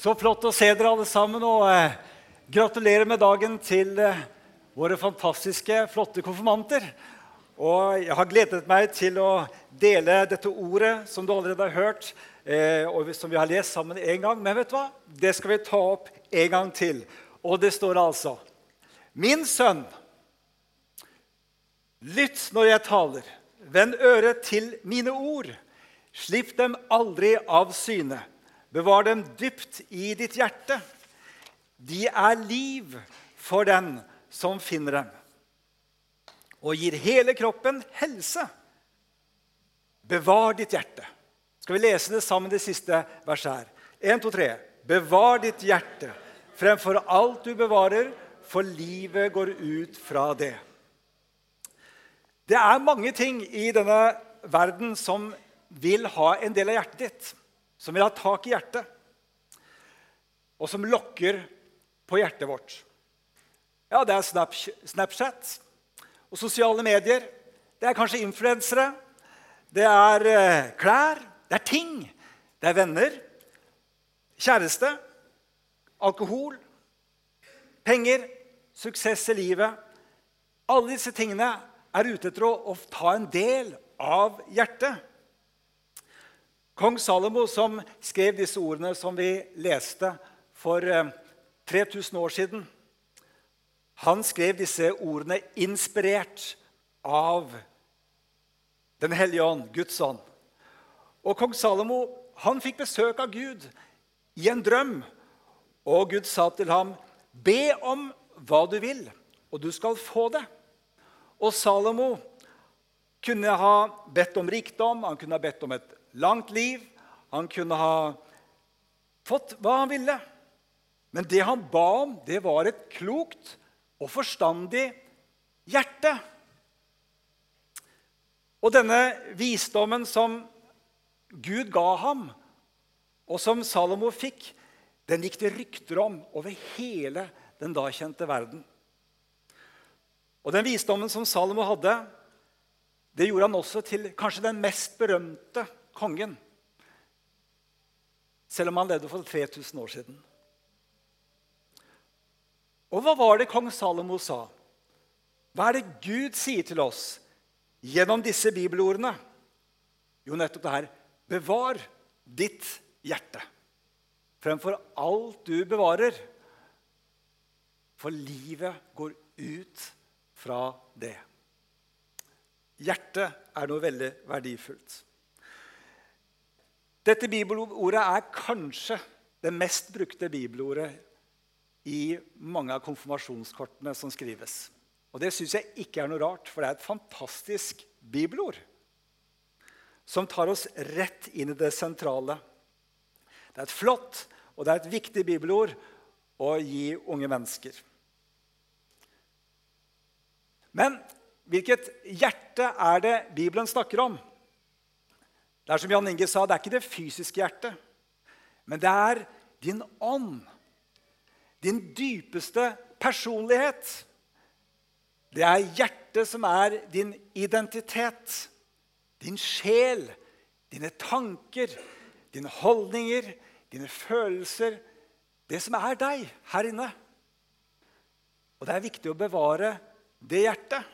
Så flott å se dere alle sammen, og gratulerer med dagen til våre fantastiske, flotte konfirmanter. Og jeg har gledet meg til å dele dette ordet som du allerede har hørt, og som vi har lest sammen en gang. Men vet du hva? Det skal vi ta opp en gang til. Og det står altså: Min sønn, lytt når jeg taler. Vend øret til mine ord. Slipp dem aldri av syne. Bevar dem dypt i ditt hjerte. De er liv for den som finner dem, og gir hele kroppen helse. Bevar ditt hjerte. Skal vi lese det sammen, det siste verset her? 1, 2, 3. Bevar ditt hjerte fremfor alt du bevarer, for livet går ut fra det. Det er mange ting i denne verden som vil ha en del av hjertet ditt, som vil ha tak i hjertet, og som lokker på hjertet vårt. Ja, det er Snapchat og sosiale medier. Det er kanskje influensere. Det er klær. Det er ting. Det er venner. Kjæreste. Alkohol. Penger. Suksess i livet. Alle disse tingene er ute etter å ta en del av hjertet. Kong Salomo, som skrev disse ordene som vi leste for 3000 år siden, han skrev disse ordene inspirert av Den hellige ånd, Guds ånd. Og kong Salomo, han fikk besøk av Gud i en drøm, og Gud sa til ham: be om hva du vil, og du skal få det. Og Salomo kunne ha bedt om rikdom, han kunne ha bedt om et langt liv, han kunne ha fått hva han ville. Men det han ba om, det var et klokt og forstandig hjerte. Og denne visdommen som Gud ga ham, og som Salomo fikk, den gikk det rykter om over hele den da kjente verden. Og den visdommen som Salomo hadde, det gjorde han også til kanskje den mest berømte kongen, selv om han levde for 3000 år siden. Og hva var det kong Salomo sa? Hva er det Gud sier til oss gjennom disse bibelordene? Jo, nettopp det her: bevar ditt hjerte fremfor alt du bevarer, for livet går ut fra det. Hjertet er noe veldig verdifullt. Dette bibelordet er kanskje det mest brukte bibelordet i mange av konfirmasjonskortene som skrives. Og det synes jeg ikke er noe rart, for det er et fantastisk bibelord som tar oss rett inn i det sentrale. Det er et flott og det er et viktig bibelord å gi unge mennesker. Men hvilket hjerte er det Bibelen snakker om? Det er som Jan Inge sa, det er ikke det fysiske hjertet, men det er din ånd, din dypeste personlighet. Det er hjertet som er din identitet, din sjel, dine tanker, dine holdninger, dine følelser, det som er deg her inne. Og det er viktig å bevare det hjertet.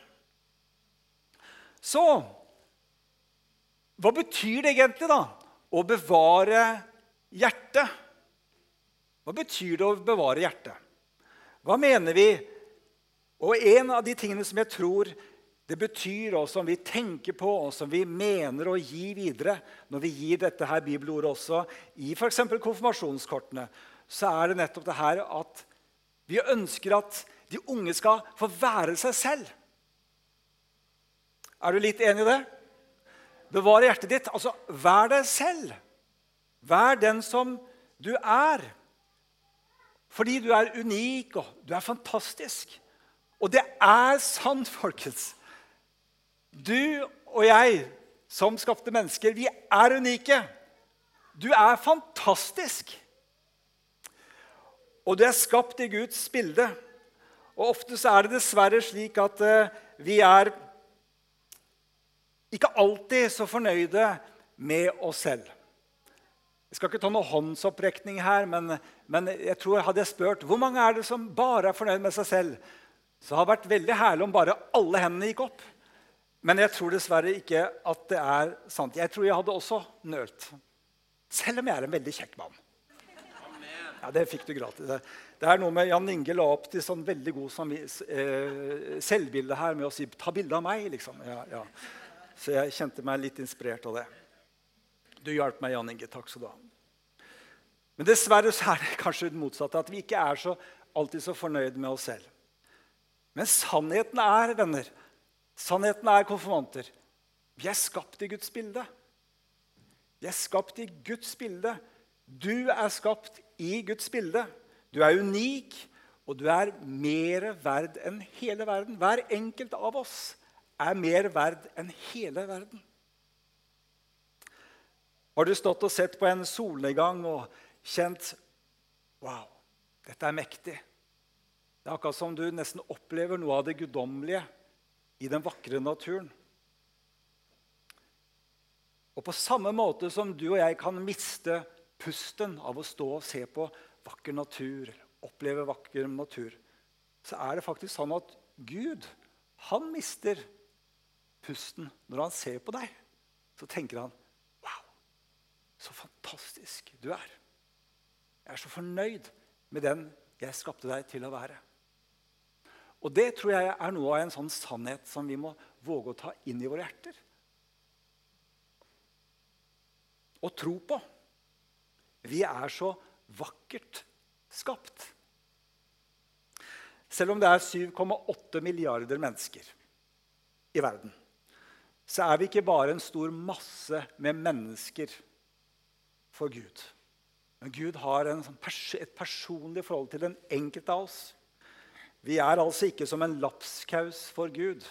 Så, hva betyr det egentlig da, å bevare hjertet? Hva betyr det å bevare hjertet? Hva mener vi? Og en av de tingene som jeg tror det betyr, og som vi tenker på, og som vi mener å gi videre, når vi gir dette her bibelordet også, i for eksempel konfirmasjonskortene, så er det nettopp det her at vi ønsker at de unge skal få være seg selv. Er du litt enig i det? Bevare hjertet ditt, altså vær deg selv. Vær den som du er. Fordi du er unik, og du er fantastisk. Og det er sant, folkens. Du og jeg, som skapte mennesker, vi er unike. Du er fantastisk. Og du er skapt i Guds bilde. Og ofte så er det dessverre slik at vi er ikke alltid så fornøyde med oss selv. Jeg skal ikke ta noen håndsopprekning her, men jeg tror hadde jeg spurt hvor mange er det som bare er fornøyd med seg selv, så har det vært veldig herlig om bare alle hendene gikk opp. Men jeg tror dessverre ikke at det er sant. Jeg tror jeg hadde også nølt. Selv om jeg er en veldig kjekk mann. Ja, det fikk du gratis. Det er noe med Jan Inge la opp til sånn veldig god selvbilde her med å si, ta bilde av meg, liksom. Ja. Så jeg kjente meg litt inspirert av det. Du hjalp meg, Jan Inge. Takk skal du ha. Men dessverre så er det kanskje det motsatte, at vi ikke er alltid så fornøyd med oss selv. Men sannheten er, venner, sannheten er konfirmanter. Vi er skapt i Guds bilde. Vi er skapt i Guds bilde. Du er skapt i Guds bilde. Du er unik, og du er mer verd enn hele verden. Hver enkelt av oss er mer verd enn hele verden. Har du stått og sett på en solnedgang og kjent, wow, dette er mektig. Det er akkurat som du nesten opplever noe av det guddommelige i den vakre naturen. Og på samme måte som du og jeg kan miste pusten av å stå og se på vakker natur, oppleve vakker natur, så er det faktisk sånn at Gud, han mister pusten når han ser på deg. Så tenker han, wow, så fantastisk du er. Jeg er så fornøyd med den jeg skapte deg til å være. Og det tror jeg er noe av en sånn sannhet som vi må våge å ta inn i våre hjerter. Og tro på. Vi er så vakkert skapt. Selv om det er 7,8 milliarder mennesker i verden, så er vi ikke bare en stor masse med mennesker for Gud. Men Gud har et personlig forhold til den enkelte av oss. Vi er altså ikke som en lapskaus for Gud.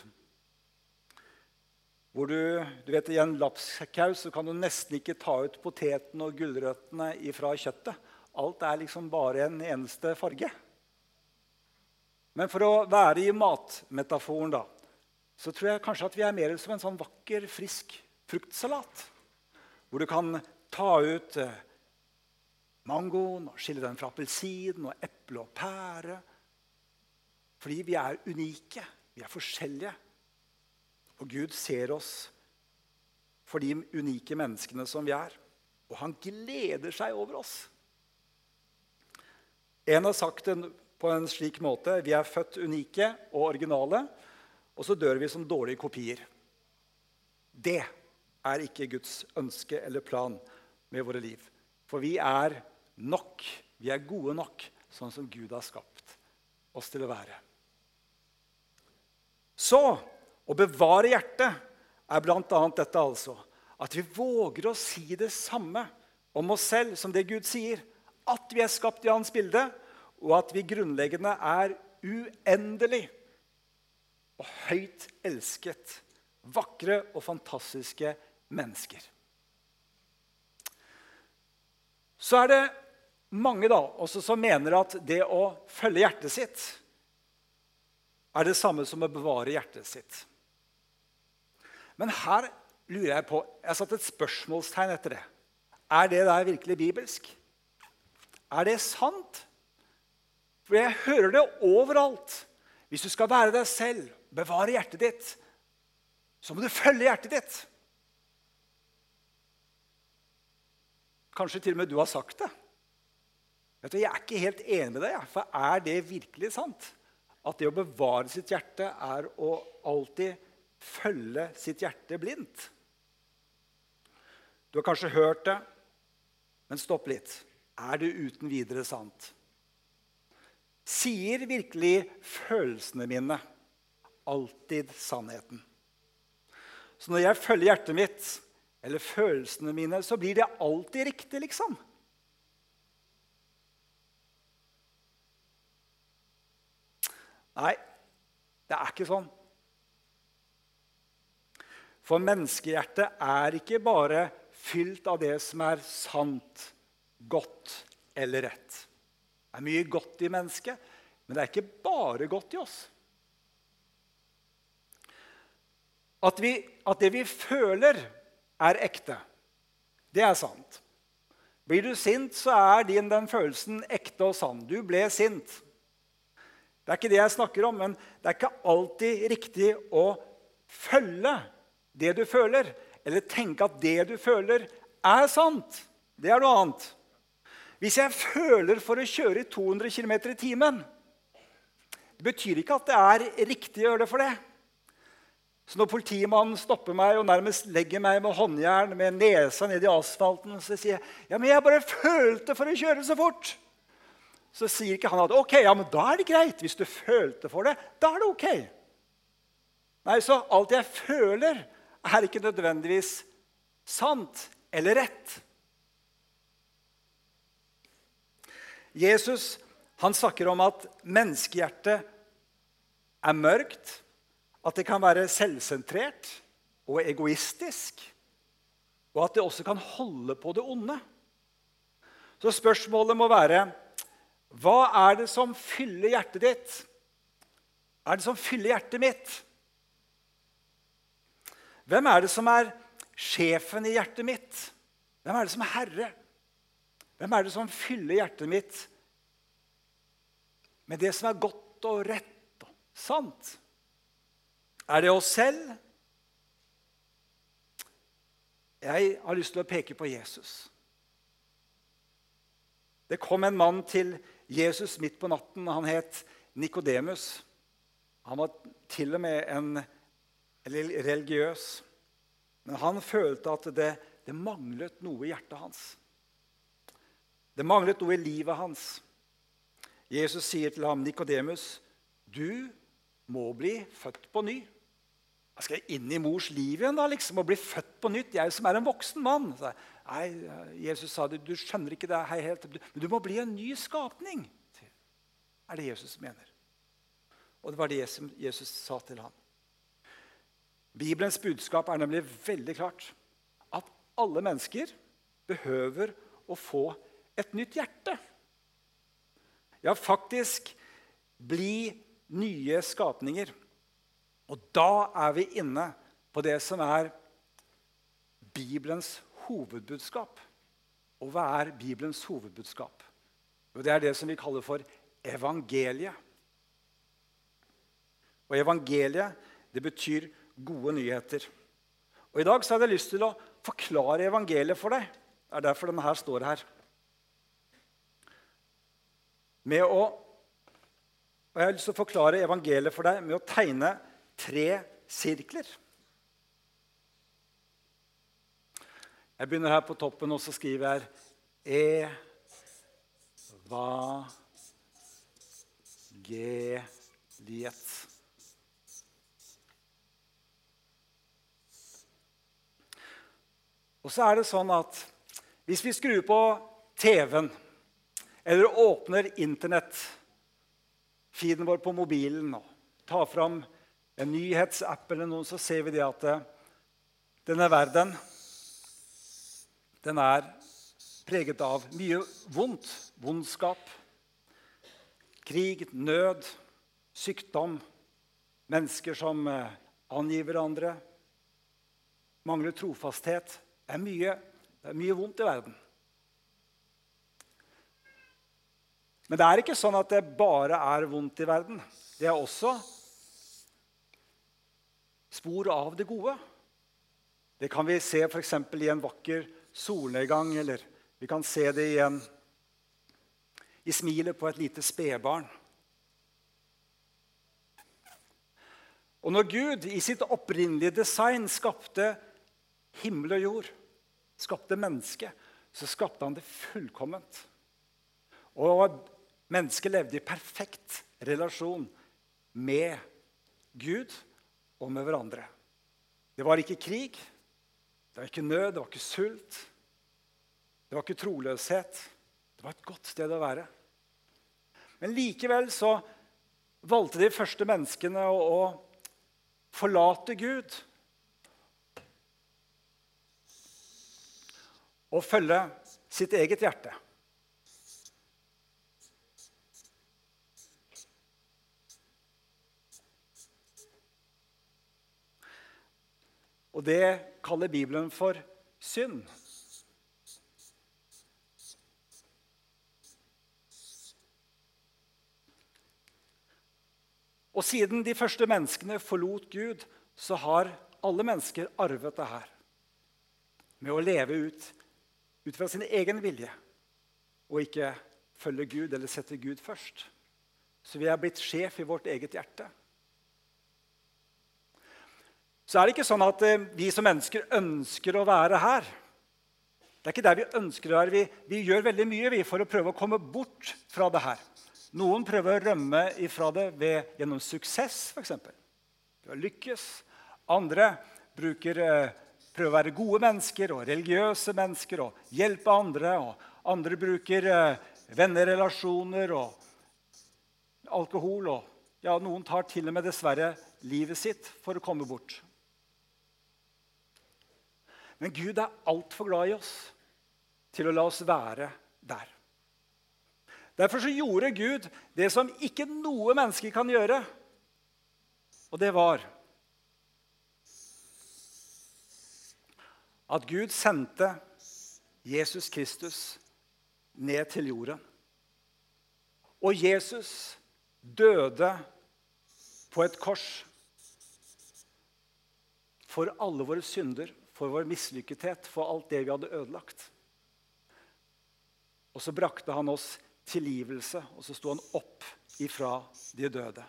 Hvor du vet, i en lapskaus så kan du nesten ikke ta ut poteten og gulrøttene fra kjøttet. Alt er liksom bare en eneste farge. Men for å være i matmetaforen da, så tror jeg kanskje at vi er mer som en sånn vakker, frisk fruktsalat. Hvor du kan ta ut mangoen og skille den fra appelsin og eple og pære. Fordi vi er unike, vi er forskjellige. Og Gud ser oss for de unike menneskene som vi er. Og han gleder seg over oss. En har sagt det på en slik måte, vi er født unike og originale, og så dør vi som dårlige kopier. Det er ikke Guds ønske eller plan med våre liv. For vi er nok, vi er gode nok, sånn som Gud har skapt oss til å være. Så, å bevare hjertet er blant annet dette altså, at vi våger å si det samme om oss selv som det Gud sier, at vi er skapt i hans bilde, og at vi grunnleggende er uendelig og høyt elsket, vakre og fantastiske mennesker. Så er det mange da, også som mener at det å følge hjertet sitt er det samme som å bevare hjertet sitt. Men her lurer jeg på, jeg har satt et spørsmålstegn etter det. Er det der virkelig bibelsk? Er det sant? For jeg hører det overalt. Hvis du skal være deg selv, bevare hjertet ditt, så må du følge hjertet ditt. Kanskje til og med du har sagt det. Vet du, jeg er ikke helt enig med deg, for er det virkelig sant? At det å bevare sitt hjerte er å alltid følge sitt hjerte blindt. Du har kanskje hørt det, men stopp litt. Er det uten videre sant? Sier virkelig følelsene mine alltid sannheten? Så når jeg følger hjertet mitt, eller følelsene mine, så blir det alltid riktig, liksom. Nei, det er ikke sånn. For menneskehjertet er ikke bare fylt av det som er sant, godt eller rett. Det er mye godt i mennesket, men det er ikke bare godt i oss. At det vi føler er ekte, det er sant. Blir du sint, så den følelsen ekte og sann. Du ble sint. Det ikke det jeg snakker om, men det ikke alltid riktig å følge det du føler, eller tenke at det du føler sant. Det noe annet. Hvis jeg føler for å kjøre i 200 km i timen, det betyr ikke at det riktig å gjøre det for det. Så når politimannen stopper meg og nærmest legger meg med håndjern med nesa ned i asfalten, så sier jeg, ja, men jeg bare følte for å kjøre så fort. Så sier ikke han at, ok, ja, men da det greit. Hvis du følte for det, da det ok. Nei, så alt jeg føler ikke nødvendigvis sant eller rett. Jesus, han snakker om at menneskehjertet mørkt, at det kan være selvsentrert og egoistisk, og at det også kan holde på det onde. Så spørsmålet må være, hva det som fyller hjertet ditt? Det som fyller hjertet mitt? Hvem det som sjefen i hjertet mitt? Hvem det som herre? Hvem det som fyller hjertet mitt med det som godt og rett og sant? Det oss selv? Jeg har lyst til å peke på Jesus. Det kom en mann til Jesus midt på natten. Han het Nikodemus. Han var til og med religiøs. Men han følte at det manglet noe i hjertet hans. Det manglet noe i livet hans. Jesus sier til ham, Nikodemus, du må bli født på ny. Jeg skal inn i mors liv igjen da, liksom, og bli født på nytt. Jeg som en voksen mann. Nei, Jesus sa det, du skjønner ikke det her helt. Men du må bli en ny skapning. Det Jesus mener. Og det var det Jesus sa til ham. Bibelens budskap nemlig veldig klart. At alle mennesker behøver å få et nytt hjerte. Ja, faktisk bli nye skapninger. Og da vi inne på det som Bibelens hovedbudskap. Og hva Bibelens hovedbudskap? Jo, det det som vi kaller for evangeliet. Og evangeliet, det betyr gode nyheter. Og i dag så hadde jeg lyst til å forklare evangeliet for deg. Det derfor denne her står her. Og jeg har lyst til å forklare evangeliet for deg med å tegne 3 sirkler. Jeg begynner her på toppen, og så skriver jeg evangeliet. Og så det sånn at hvis vi skrur på TV-en, eller åpner internett-feeden vår på mobilen, og tar fram en nyhetsapp eller noen, så ser vi det at denne verden, den preget av mye vondt, vondskap, krig, nød, sykdom, mennesker som angir hverandre, mangler trofasthet. Det mye vondt i verden. Men det ikke sånn at det bare vondt i verden. Det også spor av det gode. Det kan vi se for eksempel i en vakker solnedgang, eller vi kan se det i smilet på et lite spedbarn. Og når Gud i sitt opprinnelige design skapte himmel og jord, skapte menneske, så skapte han det fullkomment. Og mennesket levde i perfekt relasjon med Gud og med hverandre. Det var ikke krig, det var ikke nød, det var ikke sult, det var ikke troløshet. Det var et godt sted å være. Men likevel så valgte de første menneskene å forlate Gud og følge sitt eget hjerte. Og det kaller Bibelen for synd. Og siden de første menneskene forlot Gud, så har alle mennesker arvet det her. Med å leve ut fra sin egen vilje, og ikke følge Gud eller sette Gud først. Så vi er blitt sjef i vårt eget hjerte. Så er det ikke sånn at vi som mennesker ønsker å være her. Det er ikke der vi ønsker å være. Vi gjør veldig mye for å prøve å komme bort fra det her. Noen prøver å rømme ifra det gjennom suksess, for eksempel. Ved å lykkes. Andre prøver å være gode mennesker og religiøse mennesker og hjelpe andre. Og andre bruker vennerelasjoner og alkohol. Og noen tar til og med dessverre livet sitt for å komme bort. Men Gud er alt for glad i oss til å la oss være der. Derfor så gjorde Gud det som ikke noe menneske kan gjøre. Og det var at Gud sendte Jesus Kristus ned til jorden. Og Jesus døde på et kors for alle våre synder, for vår mislykkethet, for alt det vi hadde ødelagt. Og så brakte han oss tilgivelse, og så sto han opp ifra de døde.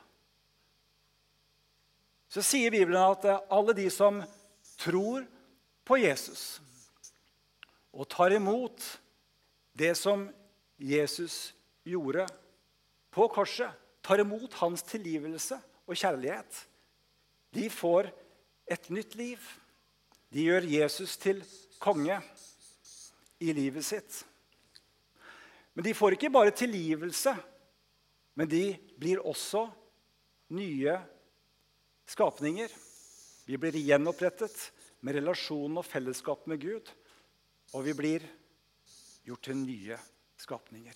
Så sier Bibelen at alle de som tror på Jesus og tar imot det som Jesus gjorde på korset, tar imot hans tilgivelse og kjærlighet, de får et nytt liv. De gjør Jesus til konge i livet sitt. Men de får ikke bare tilgivelse, men de blir også nye skapninger. Vi blir gjenopprettet med relasjon og fellesskap med Gud, og vi blir gjort til nye skapninger.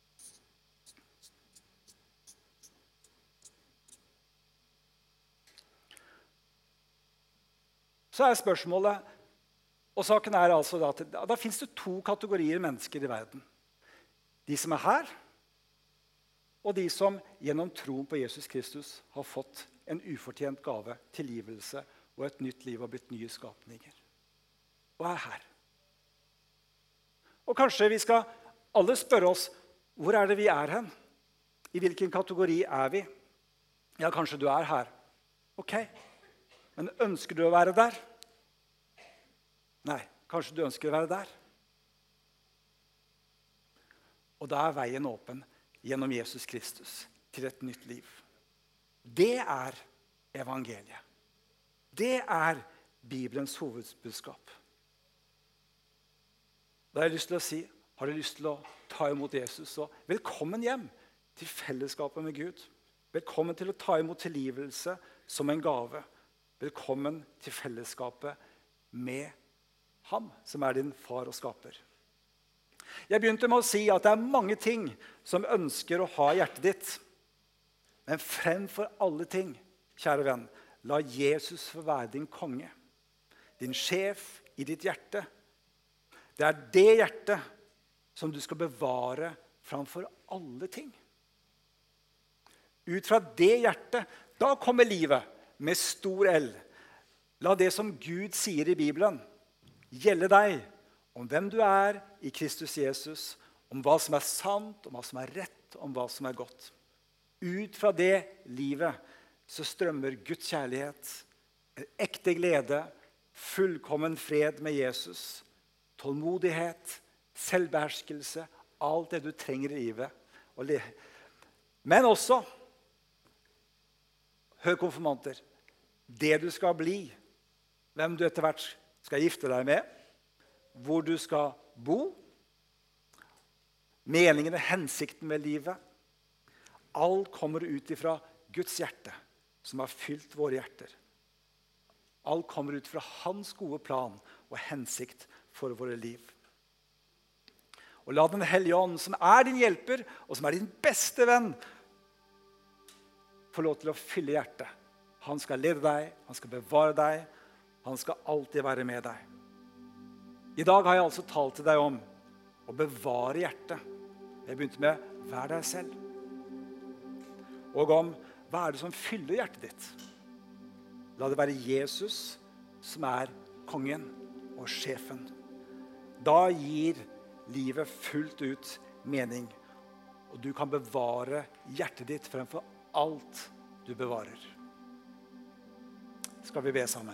Så er spørsmålet, og saken er altså at da finnes det 2 kategorier mennesker i verden. De som er her, og de som gjennom troen på Jesus Kristus har fått en ufortjent gave, tilgivelse og et nytt liv og blitt nye skapninger. Og er her. Og kanskje vi skal alle spørre oss, hvor er det vi er hen? I hvilken kategori er vi? Ja, kanskje du er her. Ok, men ønsker du å være der? Nei, kanskje du ønsker å være der. Og da er veien åpen gjennom Jesus Kristus til et nytt liv. Det er evangeliet. Det er Bibelens hovedbudskap. Da har jeg lyst til å si, har du lyst til å ta imot Jesus, så velkommen hjem til fellesskapet med Gud. Velkommen til å ta imot tilgivelse som en gave. Velkommen til fellesskapet med ham, som er din far og skaper. Jeg begynte med å si at det er mange ting som ønsker å ha hjertet ditt. Men fremfor alle ting, kjære venn, la Jesus få være din konge, din sjef i ditt hjerte. Det er det hjertet som du skal bevare framfor alle ting. Ut fra det hjertet, da kommer livet med stor L. La det som Gud sier i Bibelen gjelde deg om hvem du er i Kristus Jesus, om hva som er sant, om hva som er rett, om hva som er godt. Ut fra det livet så strømmer Guds kjærlighet, en ekte glede, fullkommen fred med Jesus, tålmodighet, selvbeherskelse, alt det du trenger i livet. Men også, hør konfirmanter, det du skal bli, hvem du etter hvert skal gifte deg med, hvor du skal bo, meningen og hensikten med livet. Alt kommer ut ifra Guds hjerte, som har fylt våre hjerter. Alt kommer ut fra hans gode plan og hensikt for våre liv. Og la den hellige ånd, som er din hjelper, og som er din beste venn, få lov til å fylle hjertet. Han skal lede deg, han skal bevare deg, han skal alltid være med deg. I dag har jeg altså talt til deg om å bevare hjertet. Jeg begynte med vær deg selv. Og om hva det som fyller hjertet ditt? La det være Jesus som kongen og sjefen. Da gir livet fullt ut mening, og du kan bevare hjertet ditt fremfor alt du bevarer. Skal vi be sammen?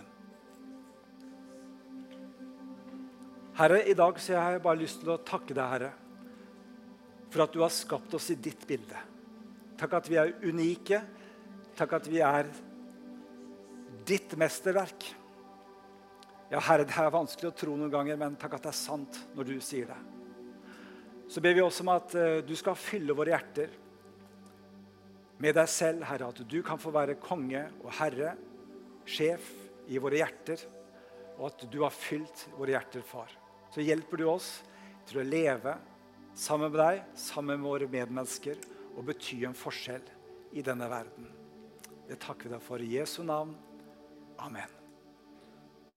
Herre, i dag så har jeg bare lyst til å takke deg, Herre, for at du har skapt oss i ditt bilde. Takk at vi unike. Takk at vi ditt mesterverk. Ja, Herre, det vanskelig å tro noen ganger, men takk at det sant når du sier det. Så ber vi også om at du skal fylle våre hjerter med deg selv, Herre, at du kan få være konge og herre, sjef i våre hjerter, og at du har fylt våre hjerter, far. Så hjelper du oss til å leve sammen med deg, sammen med våre medmennesker, og bety en forskjell i denne verden. Det takker vi deg for i Jesu navn. Amen.